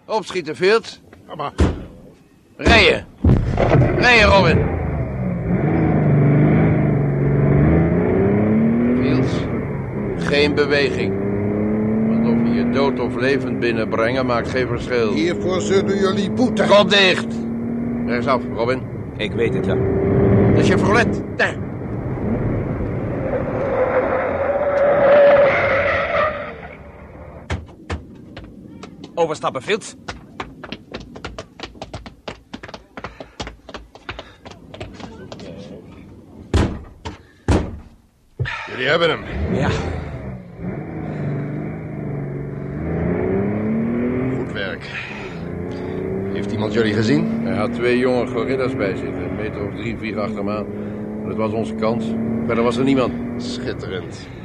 Opschieten, Fields. Ja, maar... Rijden. Rijden, Robin. Fields. Geen beweging. Want of we je dood of levend binnenbrengen maakt geen verschil. Hiervoor zullen jullie boeten. Kop dicht. Rechtsaf, Robin. Ik weet het, ja. Dat is Chevrolet. Daar. Overstappen, Fields. Jullie hebben hem. Ja. Goed werk. Heeft iemand jullie gezien? Hij had 2 jonge gorillas bij zich. Een meter of 3, 4 achter hem aan. Dat was onze kans. Verder was er niemand. Schitterend.